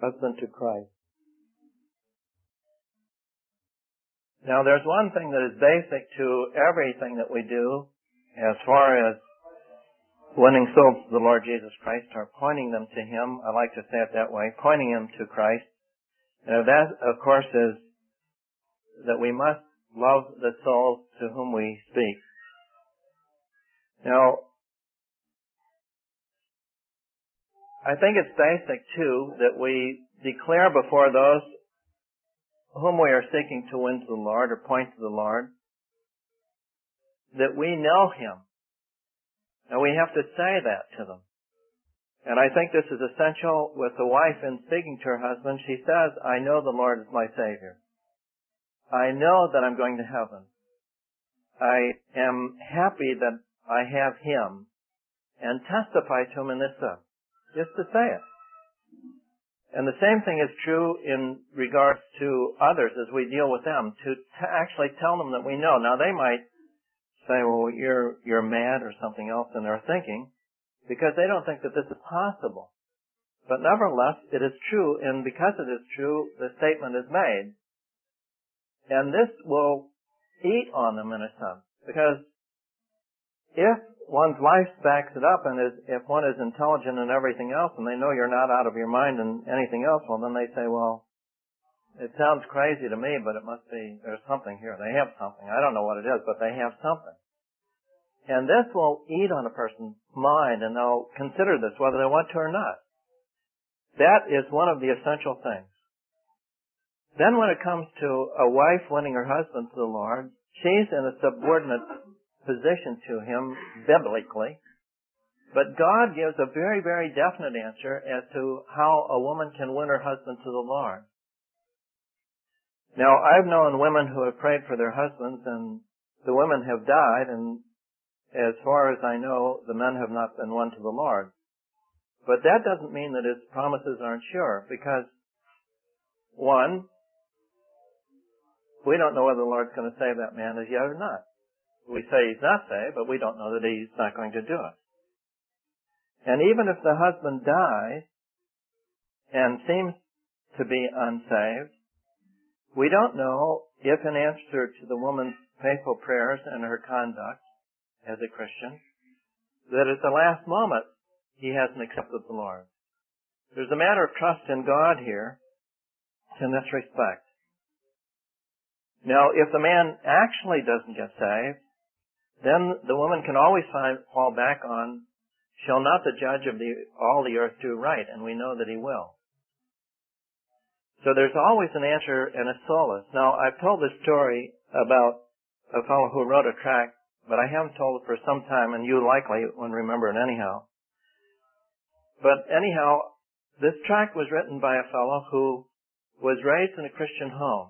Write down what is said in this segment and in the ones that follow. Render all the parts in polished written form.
husband to Christ. Now, there's one thing that is basic to everything that we do as far as winning souls to the Lord Jesus Christ, or pointing them to Him. I like to say it that way, pointing them to Christ. And that, of course, is that we must love the souls to whom we speak. Now, I think it's basic, too, that we declare before those whom we are seeking to win to the Lord or point to the Lord that we know Him. And we have to say that to them. And I think this is essential with the wife in speaking to her husband. She says, I know the Lord is my Savior. I know that I'm going to heaven. I am happy that I have Him, and testify to Him in this stuff. Just to say it. And the same thing is true in regards to others as we deal with them, to actually tell them that we know. Now they might say, well, you're mad or something else in their thinking, because they don't think that this is possible. But nevertheless, it is true, and because it is true, the statement is made. And this will eat on them in a sense, because if one's life backs it up, and if one is intelligent and everything else, and they know you're not out of your mind and anything else, well, then they say, well, it sounds crazy to me, but it must be, there's something here. They have something. I don't know what it is, but they have something. And this will eat on a person's mind, and they'll consider this whether they want to or not. That is one of the essential things. Then when it comes to a wife winning her husband to the Lord, she's in a subordinate position to him biblically. But God gives a very, very definite answer as to how a woman can win her husband to the Lord. Now, I've known women who have prayed for their husbands, and the women have died, and as far as I know, the men have not been won to the Lord. But that doesn't mean that His promises aren't sure, because, one, we don't know whether the Lord's going to save that man as yet or not. We say he's not saved, but we don't know that He's not going to do it. And even if the husband dies and seems to be unsaved, we don't know if in answer to the woman's faithful prayers and her conduct as a Christian, that at the last moment he hasn't accepted the Lord. There's a matter of trust in God here in this respect. Now, if the man actually doesn't get saved, then the woman can always fall back on, shall not the judge of all the earth do right? And we know that He will. So there's always an answer and a solace. Now, I've told this story about a fellow who wrote a tract, but I haven't told it for some time, and you likely won't remember it anyhow. But anyhow, this tract was written by a fellow who was raised in a Christian home.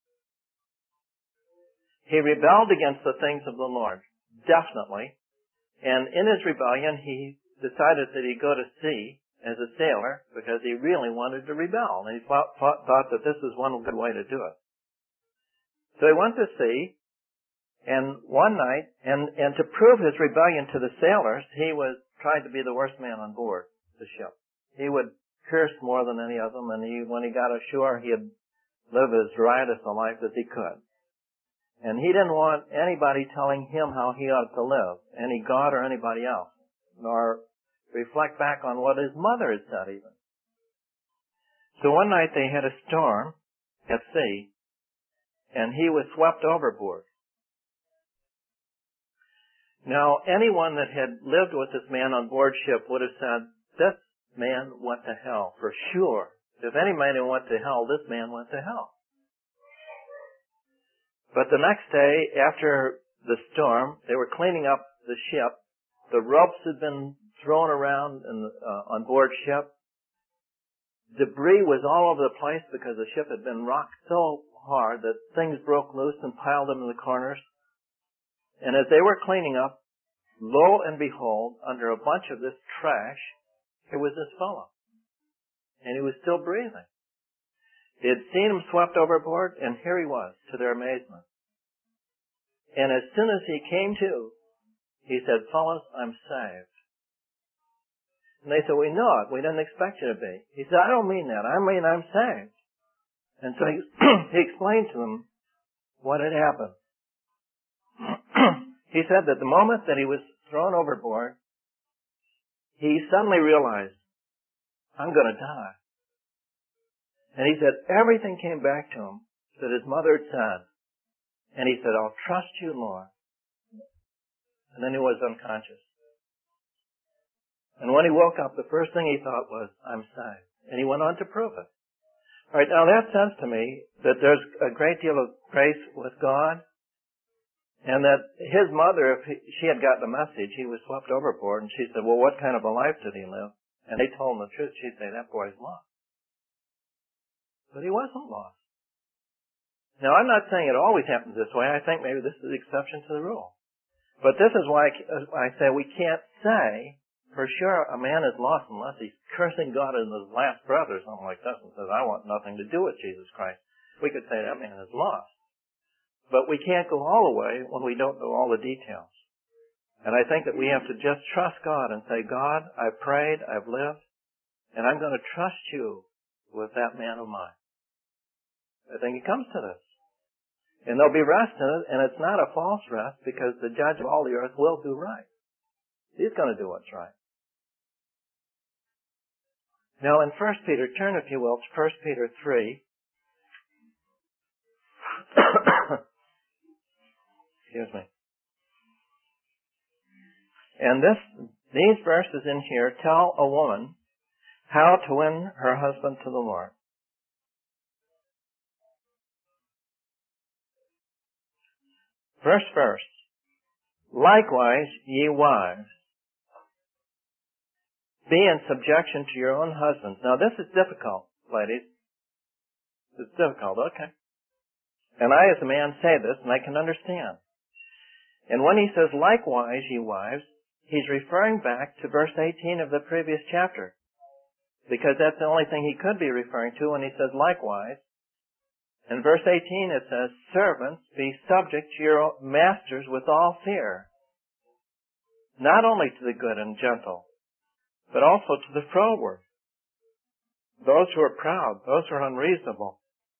He rebelled against the things of the Lord, definitely. And in his rebellion, he decided that he'd go to sea as a sailor because he really wanted to rebel. And he thought that this was one good way to do it. So he went to sea, and one night, and to prove his rebellion to the sailors, he was tried to be the worst man on board the ship. He would curse more than any of them, and when he got ashore, he'd live as riotous a life as he could. And he didn't want anybody telling him how he ought to live, any God or anybody else, nor reflect back on what his mother had said even. So one night they had a storm at sea, and he was swept overboard. Now, anyone that had lived with this man on board ship would have said, this man went to hell, for sure. If any man went to hell, this man went to hell. But the next day, after the storm, they were cleaning up the ship. The ropes had been thrown around on board ship. Debris was all over the place because the ship had been rocked so hard that things broke loose and piled them in the corners. And as they were cleaning up, lo and behold, under a bunch of this trash, here was this fellow. And he was still breathing. They had seen him swept overboard, and here he was, to their amazement. And as soon as he came to, he said, fellows, I'm saved. And they said, we know it. We didn't expect you to be. He said, I don't mean that. I mean I'm saved. And so he, he explained to them what had happened. He said that the moment that he was thrown overboard, he suddenly realized, I'm going to die. And he said everything came back to him that his mother had said. And he said, I'll trust you, Lord. And then he was unconscious. And when he woke up, the first thing he thought was, I'm saved. And he went on to prove it. All right, now that says to me that there's a great deal of grace with God, and that his mother, if she had gotten a message, he was swept overboard, and she said, well, what kind of a life did he live? And they told him the truth. She'd say, that boy's lost. But he wasn't lost. Now, I'm not saying it always happens this way. I think maybe this is the exception to the rule. But this is why I say we can't say for sure a man is lost unless he's cursing God in his last breath or something like that and says, I want nothing to do with Jesus Christ. We could say that man is lost. But we can't go all the way when we don't know all the details. And I think that we have to just trust God and say, God, I've prayed, I've lived, and I'm going to trust you with that man of mine. I think it comes to this. And there'll be rest in it, and it's not a false rest because the judge of all the earth will do right. He's going to do what's right. Now in 1 Peter, turn if you will to 1 Peter 3. Excuse me. And these verses in here tell a woman how to win her husband to the Lord. First verse. Likewise, ye wives, be in subjection to your own husbands. Now this is difficult, ladies. It's difficult, okay. And I as a man say this, and I can understand. And when he says, likewise, ye wives, he's referring back to verse 18 of the previous chapter. Because that's the only thing he could be referring to when he says likewise. In verse 18 it says, servants, be subject to your masters with all fear. Not only to the good and gentle, but also to the froward. Those who are proud, those who are unreasonable.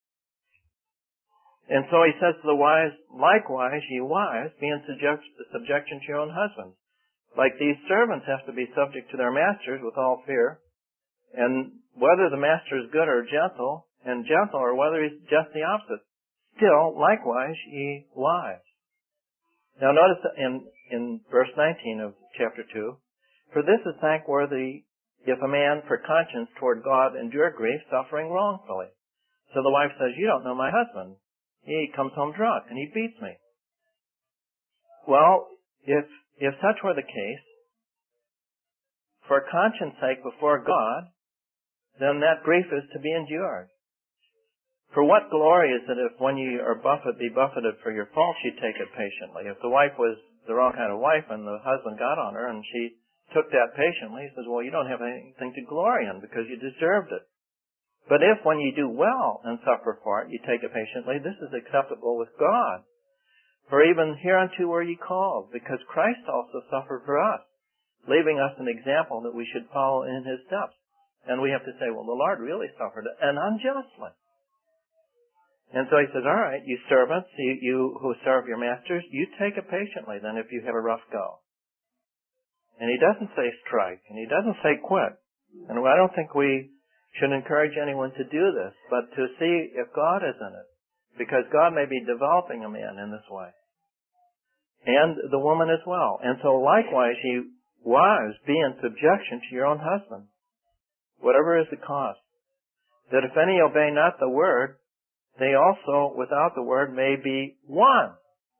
And so he says to the wives, likewise, ye wives, be in subjection to your own husbands. Like these servants have to be subject to their masters with all fear. And whether the master is good or gentle, or whether he's just the opposite, still, likewise, ye wives. Now notice in verse 19 of chapter 2, for this is thankworthy if a man for conscience toward God endure grief, suffering wrongfully. So the wife says, you don't know my husband. He comes home drunk and he beats me. Well, if such were the case, for conscience sake before God, then that grief is to be endured. For what glory is it if when you are be buffeted for your faults, you take it patiently? If the wife was the wrong kind of wife and the husband got on her and she took that patiently, he says, well, you don't have anything to glory in because you deserved it. But if when you do well and suffer for it, you take it patiently, this is acceptable with God. For even hereunto were ye called, because Christ also suffered for us, leaving us an example that we should follow in his steps. And we have to say, well, the Lord really suffered, and unjustly. And so he says, all right, you servants, you who serve your masters, you take it patiently then if you have a rough go. And he doesn't say strike, and he doesn't say quit. And I don't think we should encourage anyone to do this, but to see if God is in it. Because God may be developing a man in this way. And the woman as well. And so likewise, ye wives, be in subjection to your own husband, whatever is the cost. That if any obey not the word, they also, without the word, may be won.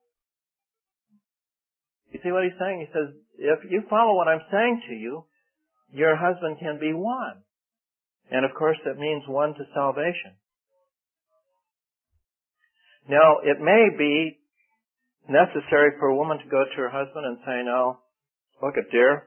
You see what he's saying? He says, if you follow what I'm saying to you, your husband can be won. And of course, that means won to salvation. Now, it may be necessary for a woman to go to her husband and say, no, look at dear,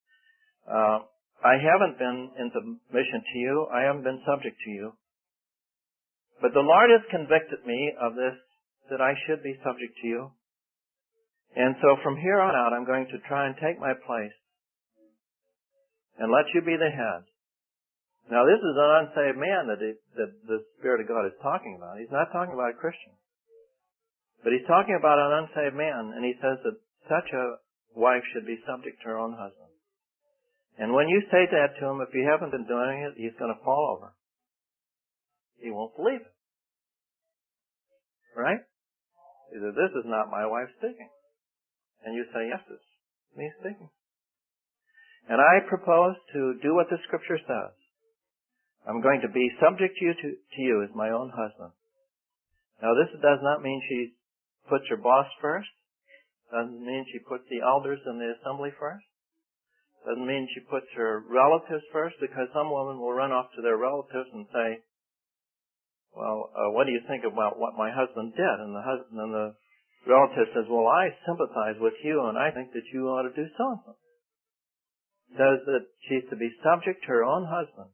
I haven't been in submission to you. I haven't been subject to you. But the Lord has convicted me of this, that I should be subject to you. And so from here on out, I'm going to try and take my place. and let you be the head. Now this is an unsaved man that the Spirit of God is talking about. He's not talking about a Christian. But he's talking about an unsaved man, and he says that such a wife should be subject to her own husband. And when you say that to him, if you haven't been doing it, he's going to fall over. He won't believe it. Right? He says, this is not my wife speaking. And you say, yes, it's me speaking. And I propose to do what the Scripture says. I'm going to be subject to you as my own husband. Now this does not mean she puts her boss first. Doesn't mean she puts the elders in the assembly first. Doesn't mean she puts her relatives first, because some women will run off to their relatives and say, well, what do you think about what my husband did? And the relative says, well, I sympathize with you, and I think that you ought to do so-and-so. Says that she's to be subject to her own husband.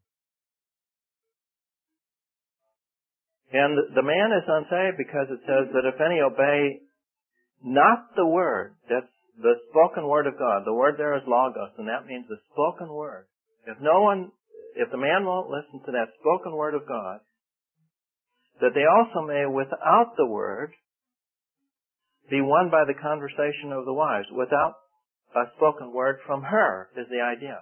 And the man is unsaved because it says that if any obey not the word, that's the spoken word of God. The word there is logos, and that means the spoken word. If the man won't listen to that spoken word of God, that they also may, without the word, be won by the conversation of the wives. Without a spoken word from her is the idea.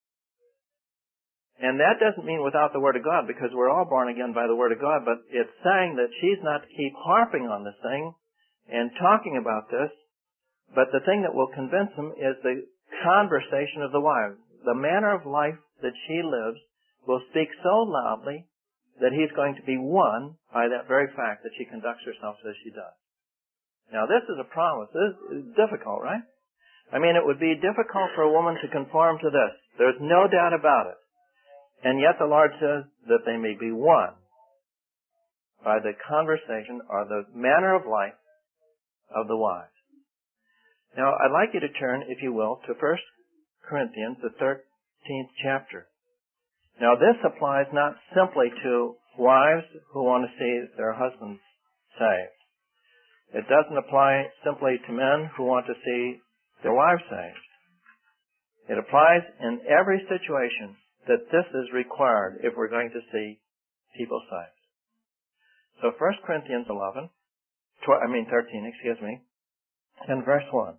And that doesn't mean without the Word of God, because we're all born again by the Word of God, but it's saying that she's not to keep harping on this thing and talking about this, but the thing that will convince him is the conversation of the wives. The manner of life that she lives will speak so loudly that he's going to be won by that very fact that she conducts herself as she does. Now this is a promise. This is difficult, right? I mean, it would be difficult for a woman to conform to this. There's no doubt about it. And yet the Lord says that they may be won by the conversation or the manner of life of the wives. Now, I'd like you to turn, if you will, to 1 Corinthians, the 13th chapter. Now, this applies not simply to wives who want to see their husbands saved. It doesn't apply simply to men who want to see their wives saved. It applies in every situation that this is required if we're going to see people saved. So 1 Corinthians 13, and verse 1.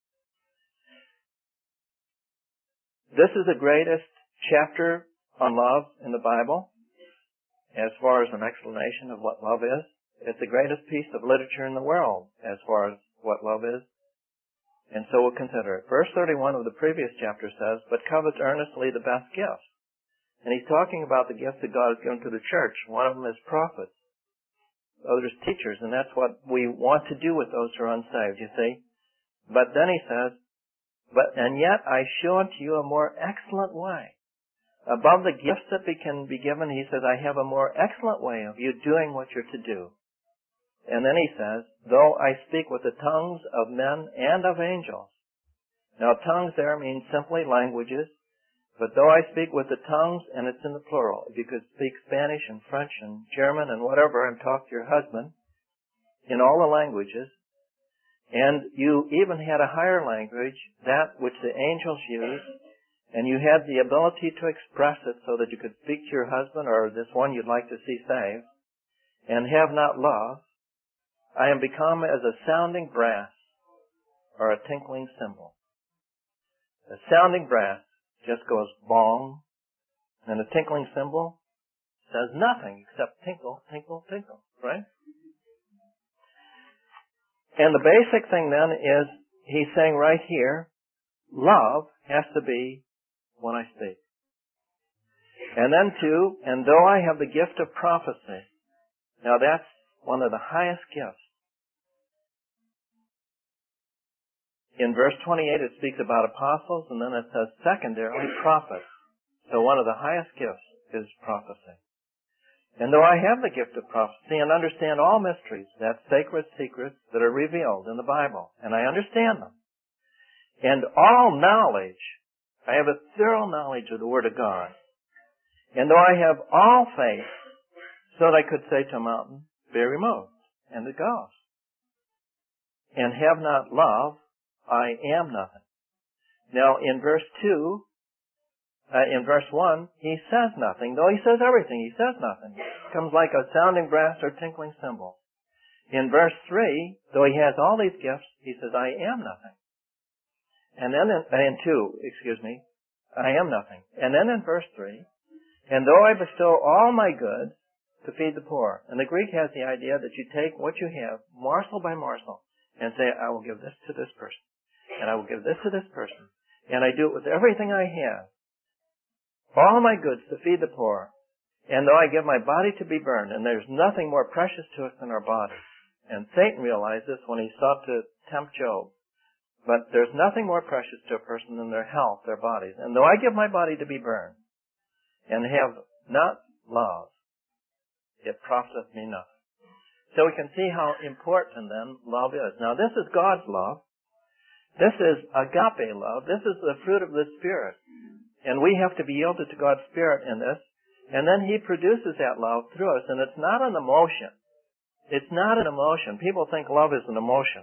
This is the greatest chapter on love in the Bible, as far as an explanation of what love is. It's the greatest piece of literature in the world, as far as what love is. And so we'll consider it. Verse 31 of the previous chapter says, but covet earnestly the best gifts. And he's talking about the gifts that God has given to the church. One of them is prophets. Others teachers. And that's what we want to do with those who are unsaved, you see. But then he says, and yet I show unto you a more excellent way. Above the gifts that can be given, he says, I have a more excellent way of you doing what you're to do. And then he says, though I speak with the tongues of men and of angels. Now tongues there means simply languages. But though I speak with the tongues, and it's in the plural, if you could speak Spanish and French and German and whatever and talk to your husband in all the languages, and you even had a higher language, that which the angels use, and you had the ability to express it so that you could speak to your husband or this one you'd like to see saved, and have not love, I am become as a sounding brass or a tinkling cymbal. A sounding brass just goes bong, and a tinkling cymbal says nothing except tinkle, tinkle, tinkle, right? And the basic thing then is, he's saying right here, love has to be when I speak. And then two, and though I have the gift of prophecy, now that's one of the highest gifts. In verse 28, it speaks about apostles, and then it says secondarily prophets. So one of the highest gifts is prophecy. And though I have the gift of prophecy and understand all mysteries, that's sacred secrets that are revealed in the Bible, and I understand them, and all knowledge, I have a thorough knowledge of the Word of God, and though I have all faith, so that I could say to a mountain, be removed, and it goes, and have not love, I am nothing. Now, in verse 2 in verse 1, he says nothing. Though he says everything, he says nothing. It comes like a sounding brass or tinkling cymbal. In verse 3, though he has all these gifts, he says, I am nothing. And then in 2, I am nothing. And then in verse 3, and though I bestow all my goods to feed the poor. And the Greek has the idea that you take what you have, morsel by morsel, and say, I will give this to this person, and I will give this to this person. And I do it with everything I have. All my goods to feed the poor. And though I give my body to be burned, and there's nothing more precious to us than our bodies. And Satan realized this when he sought to tempt Job. But there's nothing more precious to a person than their health, their bodies. And though I give my body to be burned, and have not love, it profiteth me nothing. So we can see how important then love is. Now this is God's love. This is agape love. This is the fruit of the Spirit. And we have to be yielded to God's Spirit in this. And then He produces that love through us. And it's not an emotion. It's not an emotion. People think love is an emotion.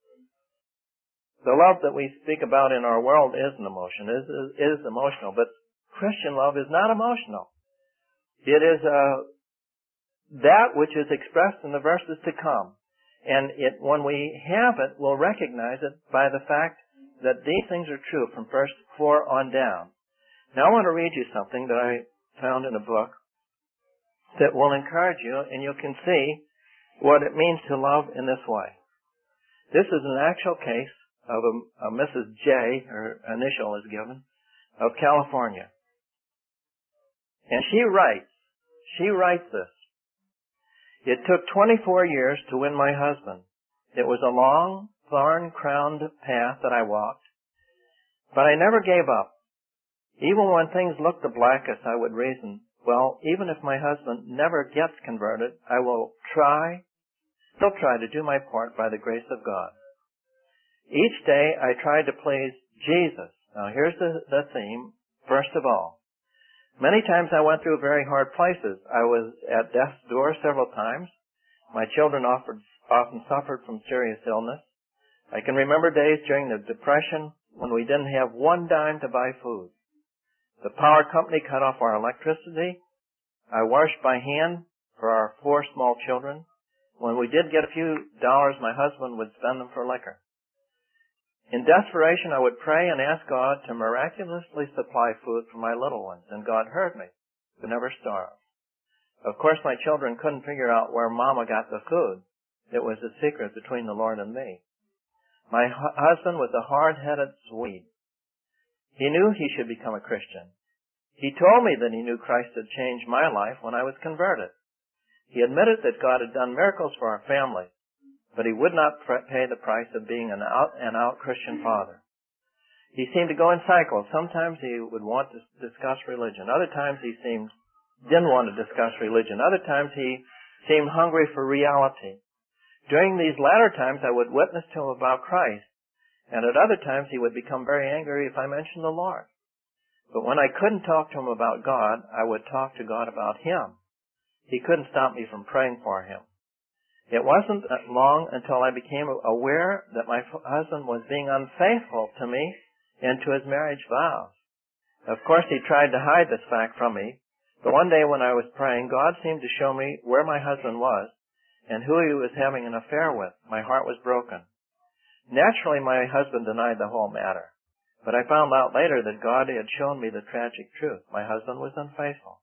The love that we speak about in our world is an emotion. It is emotional. But Christian love is not emotional. It is that which is expressed in the verses to come. And when we have it, we'll recognize it by the fact that these things are true from verse 4 on down. Now I want to read you something that I found in a book that will encourage you, and you can see what it means to love in this way. This is an actual case of a Mrs. J, her initial is given, of California. And she writes this. It took 24 years to win my husband. It was a long, thorn-crowned path that I walked, but I never gave up. Even when things looked the blackest, I would reason, well, even if my husband never gets converted, I will still try to do my part by the grace of God. Each day I tried to please Jesus. Now here's the theme, first of all. Many times I went through very hard places. I was at death's door several times. My children often suffered from serious illness. I can remember days during the Depression when we didn't have one dime to buy food. The power company cut off our electricity. I washed by hand for our 4 small children. When we did get a few dollars, my husband would spend them for liquor. In desperation, I would pray and ask God to miraculously supply food for my little ones, and God heard me, but never starved. Of course, my children couldn't figure out where Mama got the food. It was a secret between the Lord and me. My husband was a hard-headed Swede. He knew he should become a Christian. He told me that he knew Christ had changed my life when I was converted. He admitted that God had done miracles for our family, but he would not pay the price of being an out Christian father. He seemed to go in cycles. Sometimes he would want to discuss religion. Other times he didn't want to discuss religion. Other times he seemed hungry for reality. During these latter times, I would witness to him about Christ, and at other times he would become very angry if I mentioned the Lord. But when I couldn't talk to him about God, I would talk to God about him. He couldn't stop me from praying for him. It wasn't long until I became aware that my husband was being unfaithful to me and to his marriage vows. Of course, he tried to hide this fact from me, but one day when I was praying, God seemed to show me where my husband was and who he was having an affair with. My heart was broken. Naturally, my husband denied the whole matter, but I found out later that God had shown me the tragic truth. My husband was unfaithful.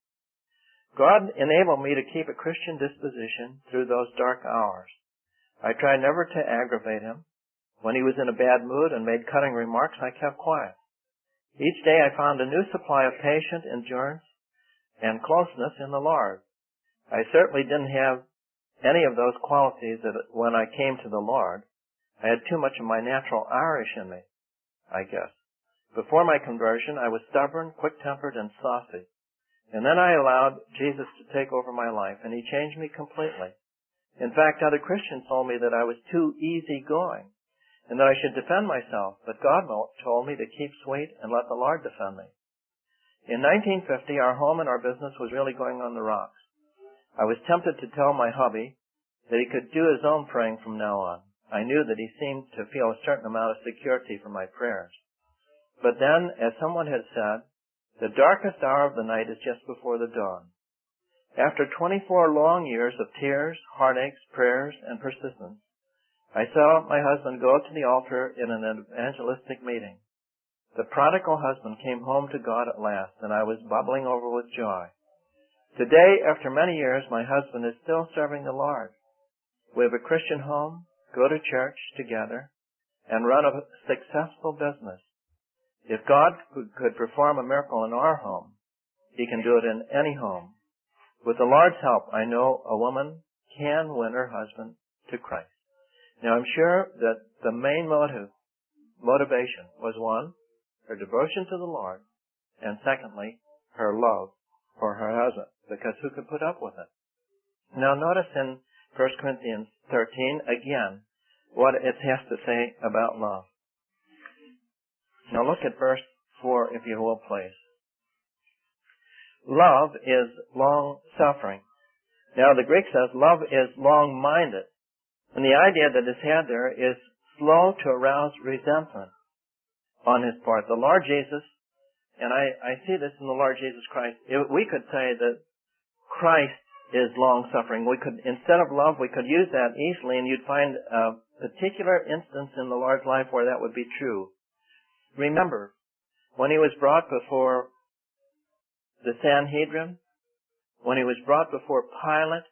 God enabled me to keep a Christian disposition through those dark hours. I tried never to aggravate him. When he was in a bad mood and made cutting remarks, I kept quiet. Each day I found a new supply of patient endurance and closeness in the Lord. I certainly didn't have any of those qualities that when I came to the Lord. I had too much of my natural Irish in me, I guess. Before my conversion, I was stubborn, quick-tempered, and saucy. And then I allowed Jesus to take over my life, and he changed me completely. In fact, other Christians told me that I was too easygoing, and that I should defend myself, but God told me to keep sweet and let the Lord defend me. In 1950, our home and our business was really going on the rocks. I was tempted to tell my hubby that he could do his own praying from now on. I knew that he seemed to feel a certain amount of security from my prayers. But then, as someone had said, The darkest hour of the night is just before the dawn. After 24 long years of tears, heartaches, prayers, and persistence, I saw my husband go to the altar in an evangelistic meeting. The prodigal husband came home to God at last, and I was bubbling over with joy. Today, after many years, my husband is still serving the Lord. We have a Christian home, go to church together, and run a successful business. If God could perform a miracle in our home, He can do it in any home. With the Lord's help, I know a woman can win her husband to Christ. Now, I'm sure that the main motivation was one, her devotion to the Lord, and secondly, her love for her husband, because who could put up with it? Now, notice in 1 Corinthians 13, again, what it has to say about love. Now, look at verse 4, if you will, please. Love is long-suffering. Now, the Greek says love is long-minded. And the idea that is had there is slow to arouse resentment on His part. The Lord Jesus, and I see this in the Lord Jesus Christ, we could say that Christ is long-suffering. We could, instead of love, we could use that easily, and you'd find a particular instance in the Lord's life where that would be true. Remember, when He was brought before the Sanhedrin, when He was brought before Pilate,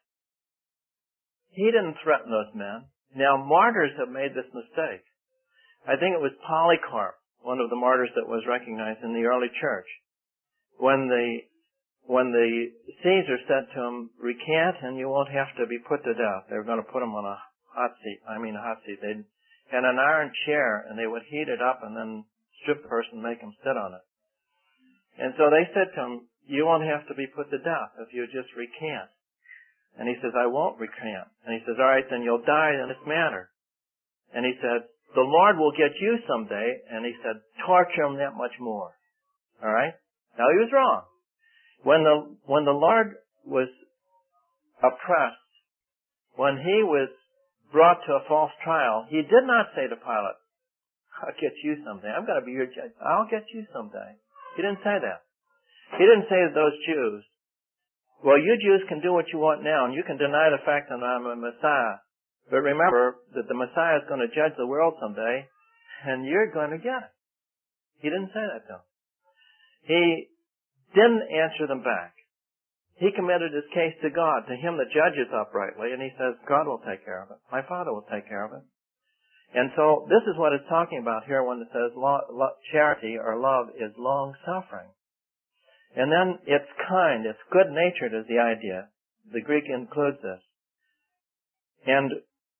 He didn't threaten those men. Now, martyrs have made this mistake. I think it was Polycarp, one of the martyrs that was recognized in the early church. When the Caesar said to him, recant and you won't have to be put to death. They were going to put him on a hot seat. They'd had an iron chair and they would heat it up and then strip the person and make him sit on it. And so they said to him, you won't have to be put to death if you just recant. And he says, I won't recant. And he says, all right, then you'll die in this manner. And he said, the Lord will get you someday. And he said, torture him that much more. All right? Now he was wrong. When the Lord was oppressed, when He was brought to a false trial, He did not say to Pilate, I'll get you someday. I'm going to be your judge. I'll get you someday. He didn't say that. He didn't say to those Jews, well, you Jews can do what you want now, and you can deny the fact that I'm a Messiah. But remember that the Messiah is going to judge the world someday, and you're going to get it. He didn't say that, though. He didn't answer them back. He committed his case to God. To Him that judges uprightly, and he says, God will take care of it. My Father will take care of it. And so this is what it's talking about here when it says charity or love is long-suffering. And then it's kind, it's good-natured is the idea. The Greek includes this. And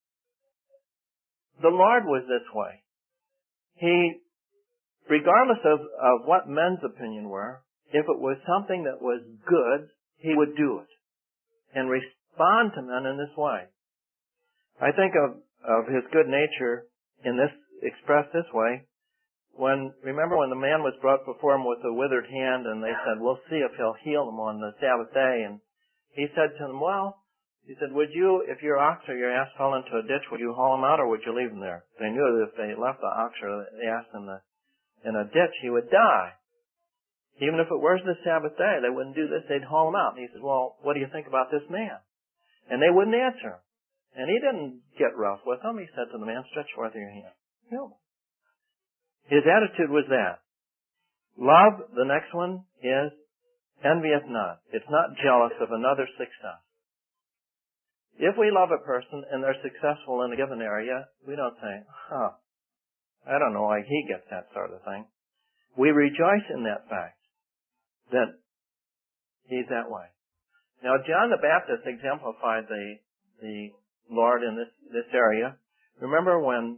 the Lord was this way. He, regardless of what men's opinion were, if it was something that was good, He would do it and respond to men in this way. I think of His good nature in this, expressed this way, remember when the man was brought before Him with a withered hand and they said, we'll see if He'll heal him on the Sabbath day. And He said to them, He said, would you, if your ox or your ass fell into a ditch, would you haul him out or would you leave him there? They knew that if they left the ox or the ass in a ditch, he would die. Even if it was the Sabbath day, they wouldn't do this, they'd haul him out. And He said, well, what do you think about this man? And they wouldn't answer him. And He didn't get rough with them. He said to the man, stretch forth your hand. Heal him. His attitude was that. Love, the next one, is envieth not. It's not jealous of another's success. If we love a person and they're successful in a given area, we don't say, I don't know why he gets that sort of thing. We rejoice in that fact that he's that way. Now, John the Baptist exemplified the Lord in this area. Remember when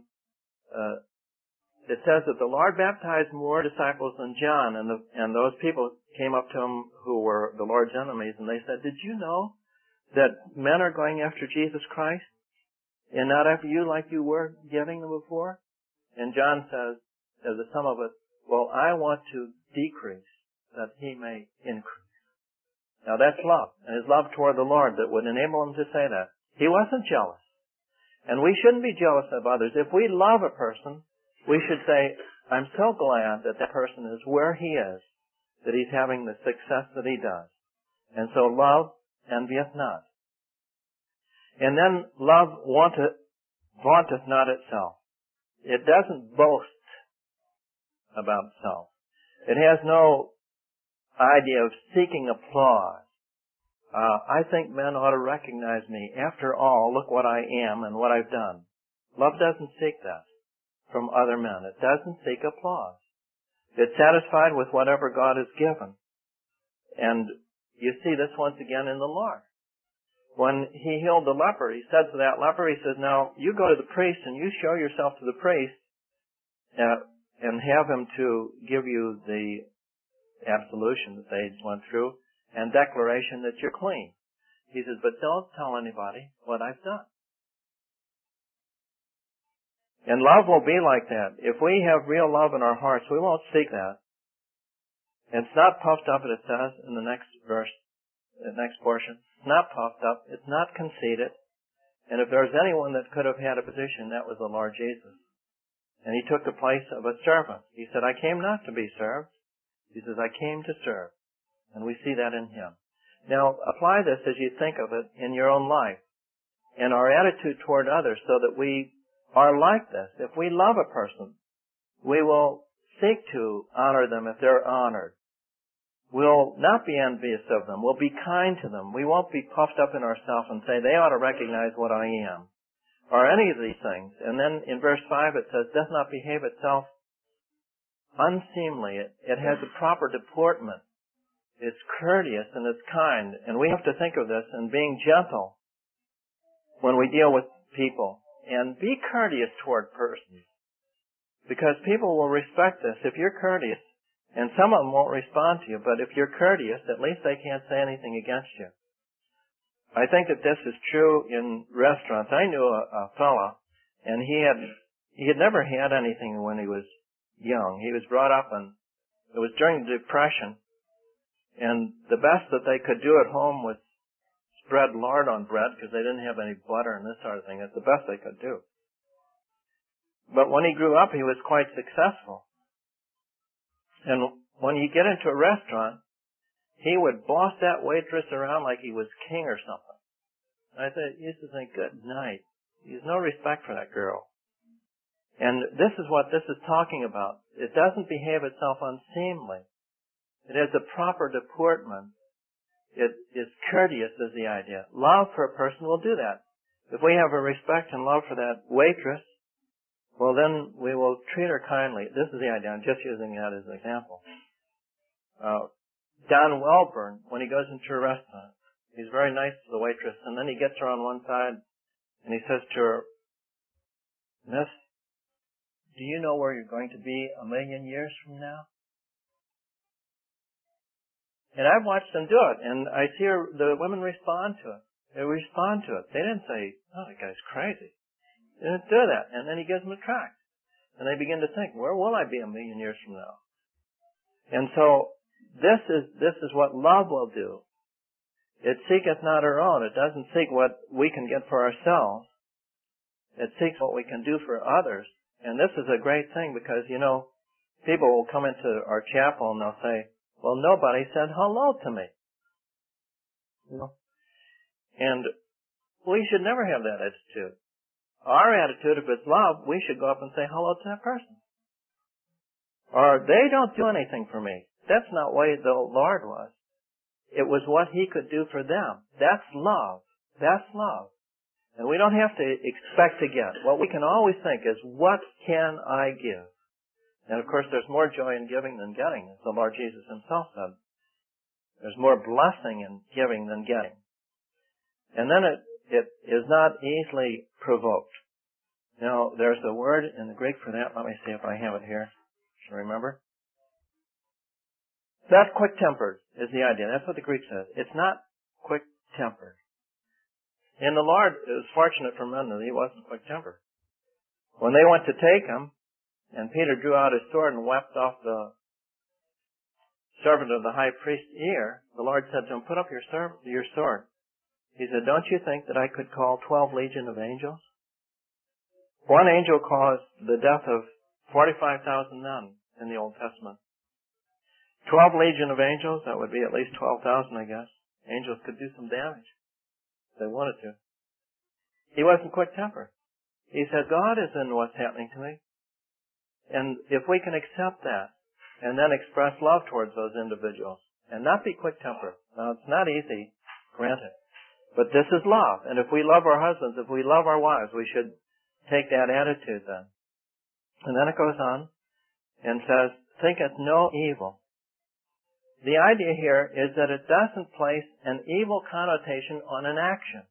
it says that the Lord baptized more disciples than John, and those people came up to Him who were the Lord's enemies, and they said, did you know that men are going after Jesus Christ and not after you like you were getting them before? And John says, as a sum of it, well, I want to decrease that He may increase. Now that's love, and His love toward the Lord that would enable Him to say that. He wasn't jealous. And we shouldn't be jealous of others. If we love a person, we should say, I'm so glad that that person is where he is that he's having the success that he does. And so love envieth not. And then love vaunteth not itself. It doesn't boast about itself. It has no idea of seeking applause. I think men ought to recognize me. After all, look what I am and what I've done. Love doesn't seek that from other men. It doesn't seek applause. It's satisfied with whatever God has given. And you see this once again in the Lord. When he healed the leper, he said to that leper, he says, now you go to the priest and you show yourself to the priest and have him to give you the absolution that they went through and declaration that you're clean. He says, but don't tell anybody what I've done. And love will be like that. If we have real love in our hearts, we won't seek that. It's not puffed up, it says in the next verse, the next portion. It's not puffed up. It's not conceited. And if there was anyone that could have had a position, that was the Lord Jesus. And he took the place of a servant. He said, I came not to be served. He says, I came to serve. And we see that in him. Now, apply this as you think of it in your own life and our attitude toward others so that we are like this. If we love a person, we will seek to honor them if they're honored. We'll not be envious of them. We'll be kind to them. We won't be puffed up in ourselves and say, they ought to recognize what I am. Or any of these things. And then in verse 5 it says, doth not behave itself unseemly. It has a proper deportment. It's courteous and it's kind. And we have to think of this in being gentle when we deal with people. And be courteous toward persons. Because people will respect this. If you're courteous, and some of them won't respond to you, but if you're courteous, at least they can't say anything against you. I think that this is true in restaurants. I knew a fella, and he had never had anything when he was young. He was brought up and it was during the Depression, and the best that they could do at home was spread lard on bread because they didn't have any butter and this sort of thing. That's the best they could do. But when he grew up, he was quite successful. And when you get into a restaurant, he would boss that waitress around like he was king or something. I used to think, good night. There's no respect for that girl. And this is what this is talking about. It doesn't behave itself unseemly. It has a proper deportment. It is courteous is the idea. Love for a person will do that. If we have a respect and love for that waitress, well, then we will treat her kindly. This is the idea. I'm just using that as an example. Don Welburn, when he goes into a restaurant, he's very nice to the waitress, and then he gets her on one side, and he says to her, Miss, do you know where you're going to be 1,000,000 years from now? And I've watched them do it, and I see the women respond to it. They respond to it. They didn't say, oh, that guy's crazy. They didn't do that. And then he gives them a tract. And they begin to think, where will I be 1,000,000 years from now? And so this is what love will do. It seeketh not her own. It doesn't seek what we can get for ourselves. It seeks what we can do for others. And this is a great thing because, people will come into our chapel and they'll say, well, nobody said hello to me. And we should never have that attitude. Our attitude, if it's love, we should go up and say hello to that person. Or they don't do anything for me. That's not the way the Lord was. It was what he could do for them. That's love. That's love. And we don't have to expect to get. What we can always think is, what can I give? And of course, there's more joy in giving than getting, as the Lord Jesus himself said. There's more blessing in giving than getting. And then it is not easily provoked. Now, there's a word in the Greek for that. Let me see if I have it here. Should I remember? It's not quick-tempered is the idea. That's what the Greek says. It's not quick-tempered. And the Lord, it was fortunate for men that he wasn't quick-tempered. When they went to take him, and Peter drew out his sword and whacked off the servant of the high priest's ear, the Lord said to him, put up your sword. He said, don't you think that I could call 12 legion of angels? One angel caused the death of 45,000 men in the Old Testament. 12 legion of angels, that would be at least 12,000, I guess. Angels could do some damage if they wanted to. He wasn't quick-tempered. He said, God is in what's happening to me. And if we can accept that and then express love towards those individuals and not be quick-tempered. Now, it's not easy, granted. But this is love. And if we love our husbands, if we love our wives, we should take that attitude then. And then it goes on and says, thinketh no evil. The idea here is that it doesn't place an evil connotation on an action.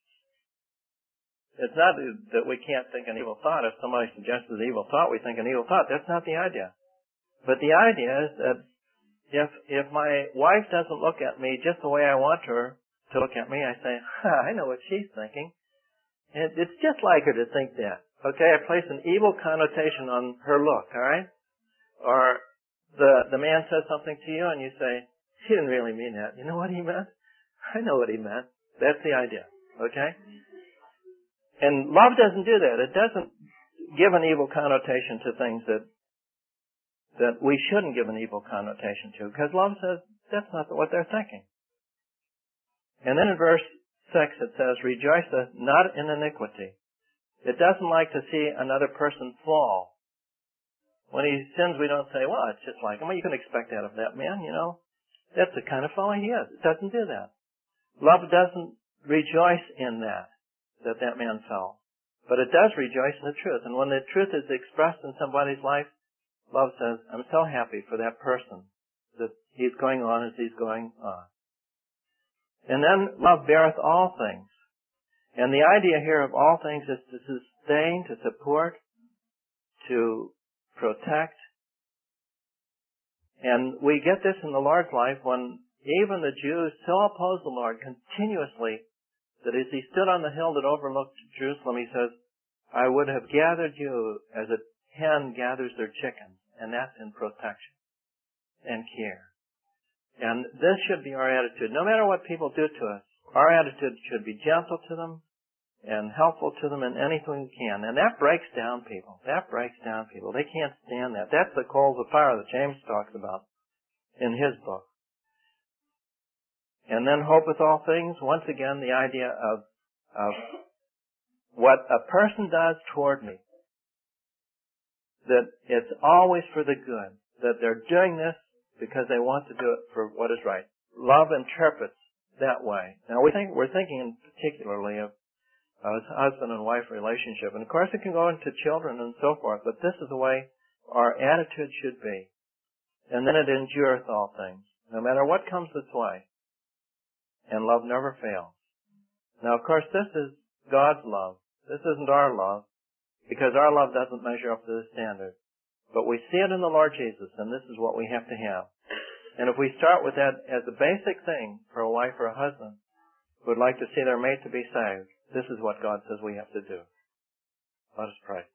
It's not that we can't think an evil thought. If somebody suggests an evil thought, we think an evil thought. That's not the idea. But the idea is that if my wife doesn't look at me just the way I want her to look at me, I say, I know what she's thinking. And it's just like her to think that. Okay, I place an evil connotation on her look, all right? Or the man says something to you and you say, she didn't really mean that. You know what he meant? I know what he meant. That's the idea. Okay? And love doesn't do that. It doesn't give an evil connotation to things that we shouldn't give an evil connotation to, because love says that's not what they're thinking. And then in verse 6 it says, rejoiceth not in iniquity. It doesn't like to see another person fall. When he sins, we don't say, well, it's just like him. Well, you can expect that of that man, you know. That's the kind of fellow he is. It doesn't do that. Love doesn't rejoice in that man fell. But it does rejoice in the truth. And when the truth is expressed in somebody's life, love says, I'm so happy for that person that he's going on as he's going on. And then love beareth all things. And the idea here of all things is to sustain, to support, to protect. And we get this in the Lord's life when even the Jews so oppose the Lord continuously that as he stood on the hill that overlooked Jerusalem, he says, I would have gathered you as a hen gathers their chickens. And that's in protection and care. And this should be our attitude. No matter what people do to us, our attitude should be gentle to them and helpful to them in anything we can. And that breaks down people. That breaks down people. They can't stand that. That's the coals of fire that James talks about in his book. And then hope with all things. Once again, the idea of what a person does toward me, that it's always for the good, that they're doing this because they want to do it for what is right. Love interprets that way. Now we're thinking particularly of a husband and wife relationship, and of course it can go into children and so forth, but this is the way our attitude should be. And then it endureth all things, no matter what comes its way. And love never fails. Now, of course, this is God's love. This isn't our love, because our love doesn't measure up to the standard. But we see it in the Lord Jesus, and this is what we have to have. And if we start with that as a basic thing for a wife or a husband who would like to see their mate to be saved, this is what God says we have to do. Let us pray.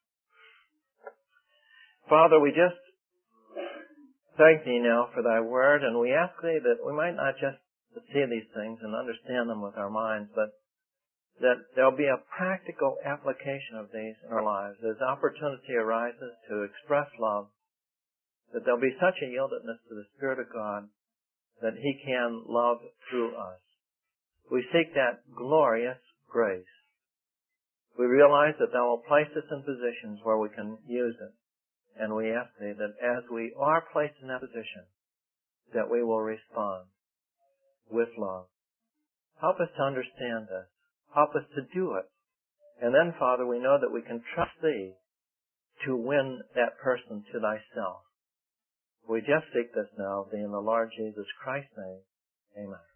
Father, we just thank Thee now for Thy word, and we ask Thee that we might not just see these things and understand them with our minds, but that there'll be a practical application of these in our lives. As opportunity arises to express love, that there'll be such a yieldedness to the Spirit of God that He can love through us. We seek that glorious grace. We realize that Thou will place us in positions where we can use it. And we ask Thee that as we are placed in that position, that we will respond with love. Help us to understand this. Help us to do it. And then, Father, we know that we can trust Thee to win that person to Thyself. We just seek this now in the Lord Jesus Christ's name. Amen.